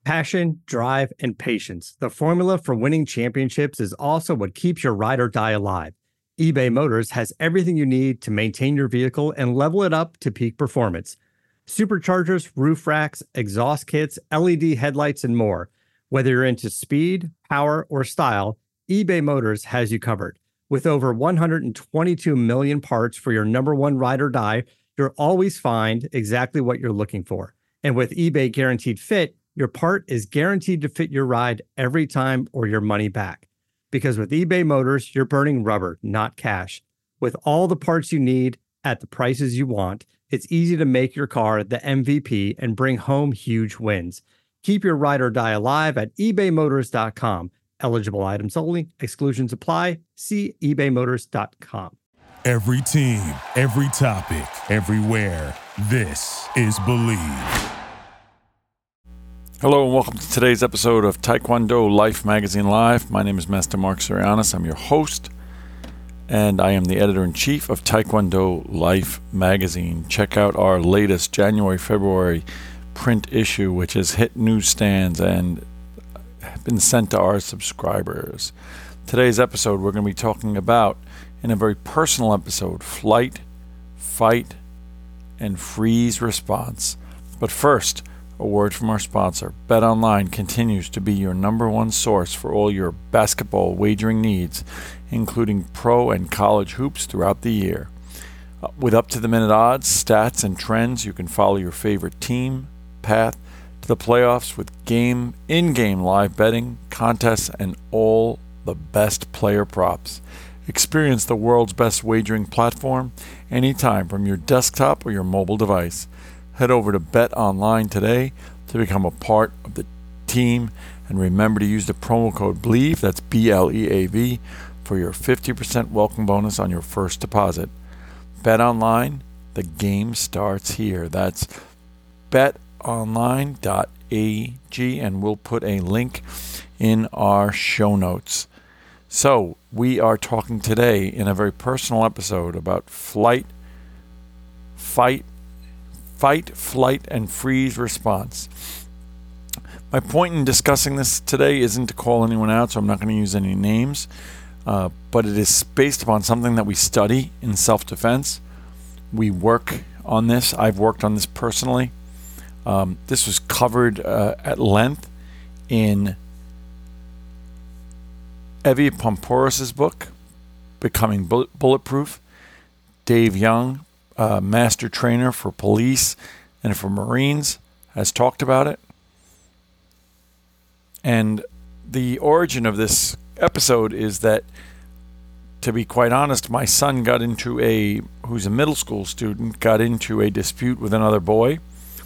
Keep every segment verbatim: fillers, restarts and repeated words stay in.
Passion, drive, and patience. The formula for winning championships is also what keeps your ride or die alive. eBay Motors has everything you need to maintain your vehicle and level it up to peak performance. Superchargers, roof racks, exhaust kits, L E D headlights, and more. Whether you're into speed, power, or style, eBay Motors has you covered. With over one hundred twenty-two million parts for your number one ride or die, you'll always find exactly what you're looking for. And with eBay Guaranteed Fit, your part is guaranteed to fit your ride every time or your money back. Because with eBay Motors, you're burning rubber, not cash. With all the parts you need at the prices you want, it's easy to make your car the M V P and bring home huge wins. Keep your ride or die alive at ebay motors dot com. Eligible items only. Exclusions apply. See ebay motors dot com. Every team, every topic, everywhere. This is Believe. Hello and welcome to today's episode of Taekwondo Life Magazine Live. My name is Master Mark Sirianis. I'm your host, and I am the editor-in-chief of Taekwondo Life Magazine. Check out our latest January, February print issue, which has hit newsstands and been sent to our subscribers. Today's episode, we're going to be talking about, in a very personal episode, flight, fight, and freeze response. But first, a word from our sponsor. BetOnline continues to be your number one source for all your basketball wagering needs, including pro and college hoops throughout the year. With up-to-the-minute odds, stats, and trends, you can follow your favorite team, path to the playoffs with game, in-game live betting, contests, and all the best player props. Experience the world's best wagering platform anytime from your desktop or your mobile device. Head over to BetOnline today to become a part of the team, and remember to use the promo code BELIEVE, that's B L E A V, for your fifty percent welcome bonus on your first deposit. BetOnline, the game starts here. That's bet online dot a g, and we'll put a link in our show notes. So, we are talking today in a very personal episode about flight, fight, fight, flight, and freeze response. My point in discussing this today isn't to call anyone out, so I'm not going to use any names, uh, but it is based upon something that we study in self-defense. We work on this. I've worked on this personally. Um, this was covered uh, at length in Evie Poumpouras' book, Becoming Bullet- Bulletproof. Dave Young, uh, master trainer for police and for Marines, has talked about it. And the origin of this episode is that, to be quite honest, my son got into a, who's a middle school student, got into a dispute with another boy.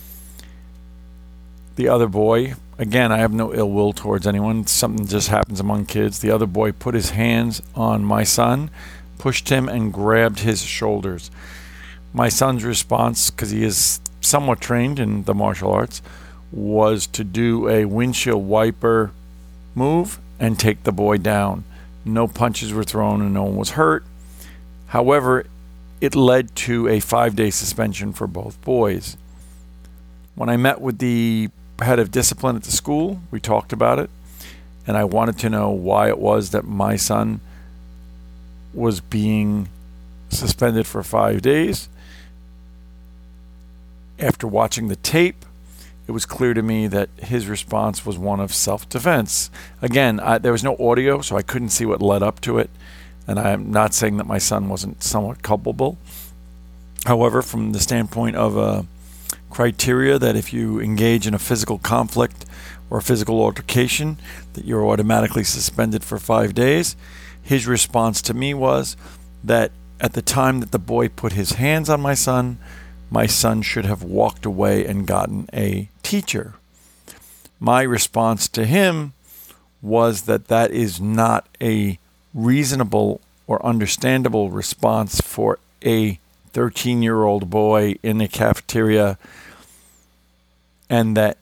The other boy, again, I have no ill will towards anyone. Something just happens among kids. The other boy put his hands on my son, pushed him, and grabbed his shoulders. My son's response, because he is somewhat trained in the martial arts, was to do a windshield wiper move and take the boy down. No punches were thrown and no one was hurt. However, it led to a five-day suspension for both boys. When I met with the head of discipline at the school, we talked about it, and I wanted to know why it was that my son was being suspended for five days. After watching the tape, it was clear to me that his response was one of self-defense. Again, I, there was no audio, so I couldn't see what led up to it, and I'm not saying that my son wasn't somewhat culpable. However, from the standpoint of a criteria that if you engage in a physical conflict or a physical altercation, that you're automatically suspended for five days, his response to me was that at the time that the boy put his hands on my son, my son should have walked away and gotten a teacher. My response to him was that that is not a reasonable or understandable response for a thirteen-year-old boy in a cafeteria, and that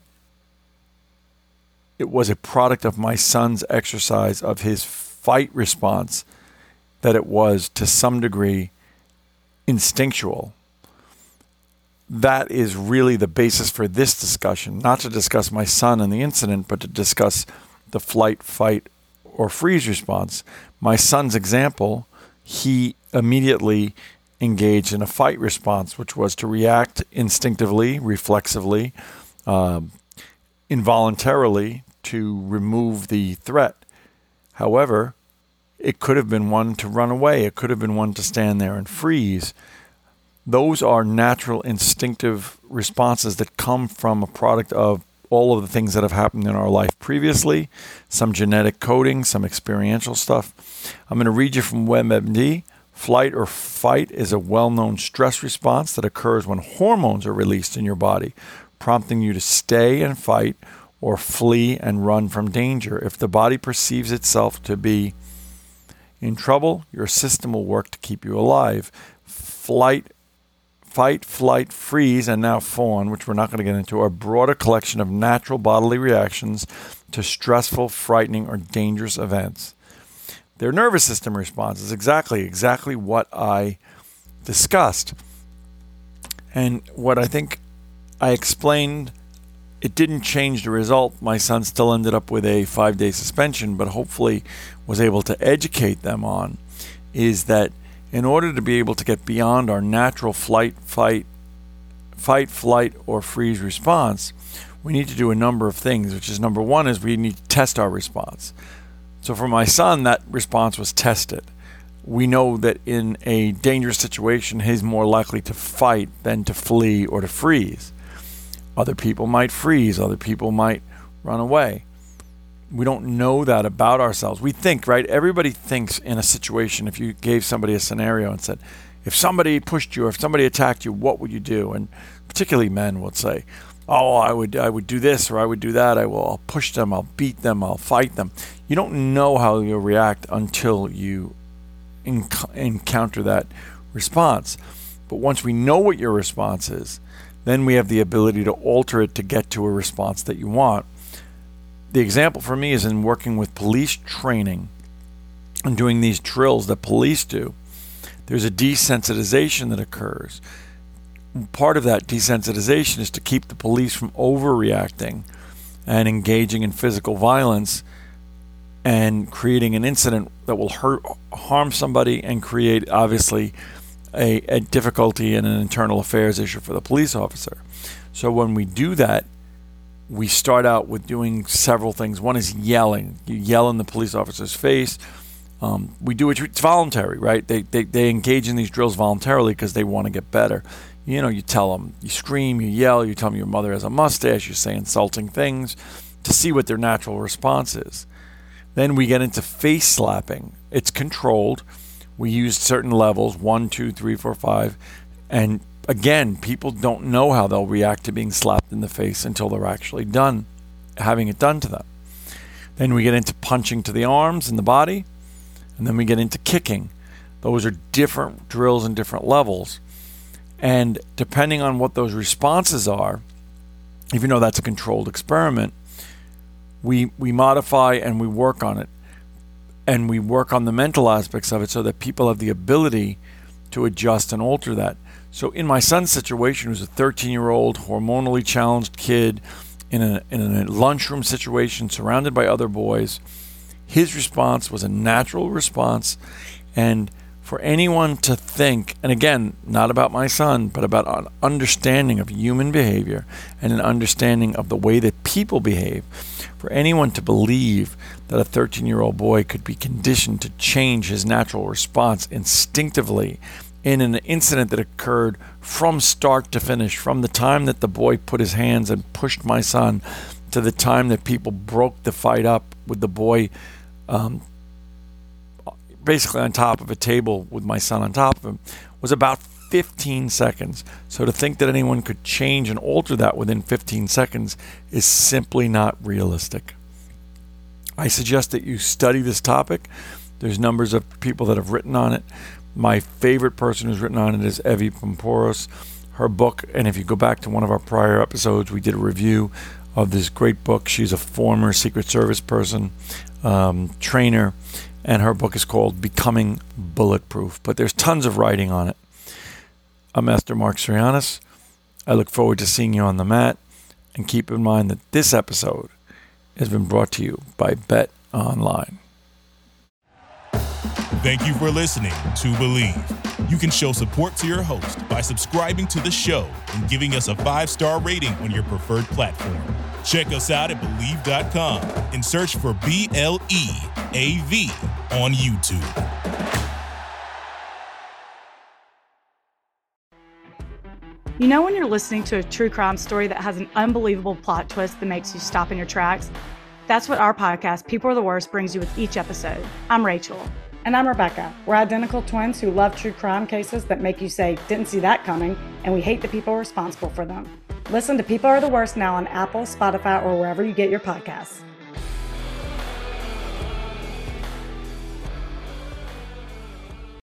it was a product of my son's exercise of his fight response, that it was to some degree instinctual. that is really the basis for this discussion, not to discuss my son and the incident, but to discuss the flight, fight, or freeze response. My son's example, he immediately engaged in a fight response, which was to react instinctively, reflexively, uh, involuntarily to remove the threat. However, it could have been one to run away. It could have been one to stand there and freeze. Those are natural instinctive responses that come from a product of all of the things that have happened in our life previously, some genetic coding, some experiential stuff. I'm going to read you from WebMD. Flight or fight is a well-known stress response that occurs when hormones are released in your body, prompting you to stay and fight or flee and run from danger. If the body perceives itself to be in trouble, your system will work to keep you alive. Flight, fight, flight, freeze, and now fawn, which we're not going to get into, are a broader collection of natural bodily reactions to stressful, frightening, or dangerous events. Their nervous system response is exactly, exactly what I discussed. And what I think I explained, it didn't change the result. My son still ended up with a five-day suspension, but hopefully was able to educate them on, is that in order to be able to get beyond our natural flight, fight, fight, flight, or freeze response, we need to do a number of things, which is number one is we need to test our response. So for my son, that response was tested. We know that in a dangerous situation, he's more likely to fight than to flee or to freeze. Other people might freeze. Other people might run away. We don't know that about ourselves. We think, right? Everybody thinks in a situation, if you gave somebody a scenario and said, if somebody pushed you or if somebody attacked you, what would you do? And particularly men would say, oh, I would I would do this or I would do that. I will I'll push them. I'll beat them. I'll fight them. You don't know how you'll react until you enc- encounter that response. But once we know what your response is, then we have the ability to alter it to get to a response that you want. The example for me is in working with police training and doing these drills that police do. There's a desensitization that occurs. Part of that desensitization is to keep the police from overreacting and engaging in physical violence and creating an incident that will hurt, harm somebody and create, obviously, a, a difficulty and an internal affairs issue for the police officer. So when we do that, we start out with doing several things. One is yelling. You yell in the police officer's face. Um, we do it, it's voluntary, right? They, they, they engage in these drills voluntarily because they want to get better. You know, you tell them, you scream, you yell, you tell them your mother has a mustache, you say insulting things to see what their natural response is. Then we get into face slapping. It's controlled. We use certain levels, one, two, three, four, five. And again, people don't know how they'll react to being slapped in the face until they're actually done, having it done to them. Then we get into punching to the arms and the body. And then we get into kicking. Those are different drills and different levels. And depending on what those responses are, even though that's a controlled experiment, we we modify and we work on it. And we work on the mental aspects of it so that people have the ability to adjust and alter that. So in my son's situation, he was a thirteen-year-old hormonally challenged kid in a in a lunchroom situation surrounded by other boys. His response was a natural response. And for anyone to think, and again, not about my son, but about an understanding of human behavior and an understanding of the way that people behave, for anyone to believe that a thirteen-year-old boy could be conditioned to change his natural response instinctively in an incident that occurred from start to finish, from the time that the boy put his hands and pushed my son to the time that people broke the fight up with the boy um, basically on top of a table with my son on top of him, was about fifteen seconds. So to think that anyone could change and alter that within fifteen seconds is simply not realistic. I suggest that you study this topic. There's numbers of people that have written on it. My favorite person who's written on it is Evie Poumpouras. Her book, and if you go back to one of our prior episodes, we did a review of this great book. She's a former Secret Service person, um, trainer, and her book is called Becoming Bulletproof. But there's tons of writing on it. I'm Master Mark Sirianis. I look forward to seeing you on the mat, and keep in mind that this episode has been brought to you by Bet Online. Thank you for listening to Believe. You can show support to your host by subscribing to the show and giving us a five-star rating on your preferred platform. Check us out at Believe dot com and search for B L E A V on YouTube. You know when you're listening to a true crime story that has an unbelievable plot twist that makes you stop in your tracks? That's what our podcast, People Are the Worst, brings you with each episode. I'm Rachel. And I'm Rebecca. We're identical twins who love true crime cases that make you say, didn't see that coming, and we hate the people responsible for them. Listen to People Are the Worst now on Apple, Spotify, or wherever you get your podcasts.